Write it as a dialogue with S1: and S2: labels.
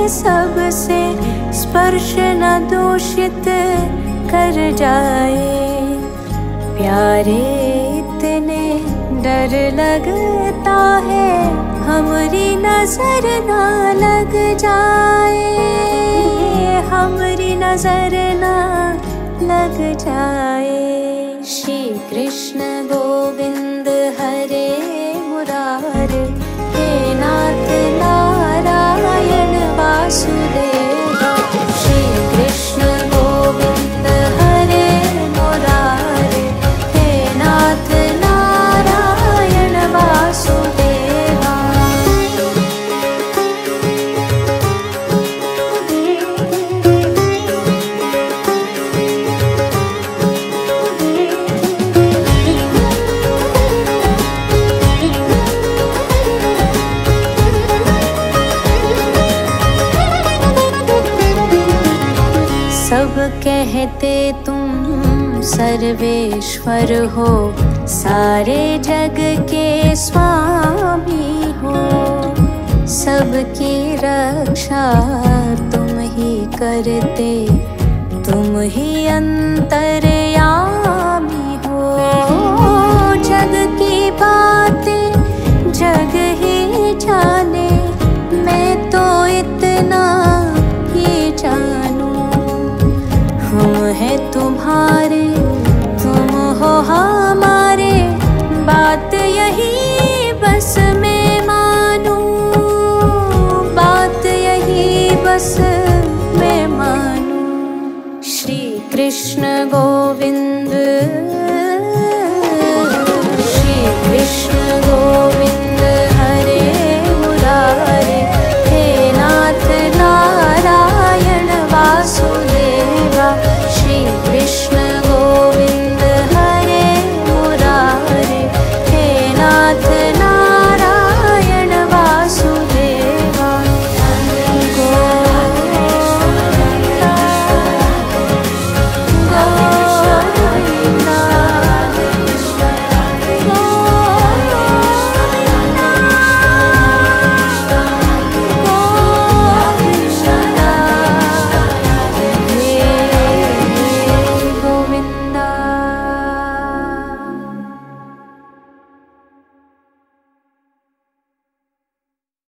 S1: सबसे स्पर्श न दूषित कर जाए। प्यारे इतने डर लगता है हमारी नजर ना लग जाए, हमारी नजर ना लग जाए। श्री कृष्ण गोविंद हरे मुरारे, हे नाथ नारायण वासुदेवा। श्री कृष्ण गोविंद हरे मुरारे, हे नाथ नारायण वासुदेवा। सब कहते तुम सर्वेश्वर हो, सारे जग के स्वामी हो। सबकी रक्षा तुम ही करते, तुम ही अंतर्यामी हो। जग की बातें जग ही जाने, मैं तो इतना ही जानू। हम हैं तुम्हारे, तुम हो हमारे, बात यही बस मैं मानूं, बात यही बस मैं मानूं। श्री कृष्ण गोविंद